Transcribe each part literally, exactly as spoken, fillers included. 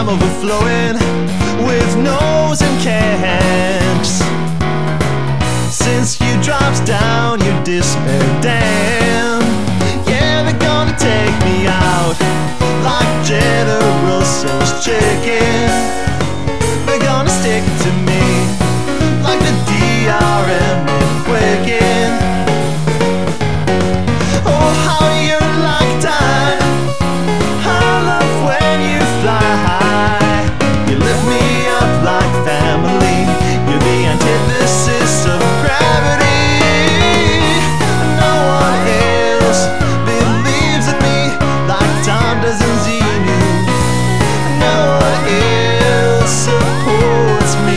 I'm overflowing with no's and can'ts. Since you dropped down your despair dam, yeah, they're gonna take me out like General Tso's chicken. They're gonna stick to me like the D R M in Quicken. Oh, how you're like time, I love when you fly high. You lift me up like family, you're the antithesis of gravity. No one else believes in me like time does in Xenu. No one else supports me.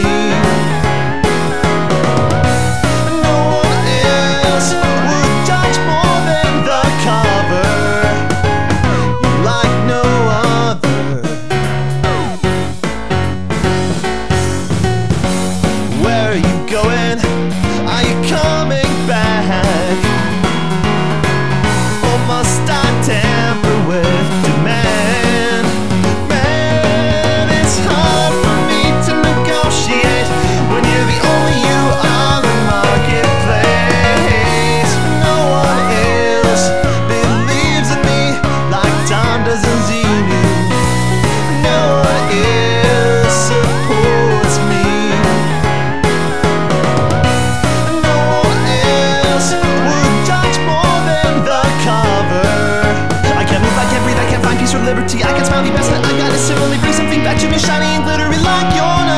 No one else would touch more than the cover. You like no other. Where are you going? Are you coming back? Or must I tamper with demand? Man, it's hard for me to negotiate when you're the only you on the marketplace. No one else believes in me like time does in Xenu. No one else supports me. No one else would touch more than the cover. I can't move, I can't breathe, I can't find peace or liberty. I can't smile the best that I got is similarly bring something back to me shiny and glittery like you're not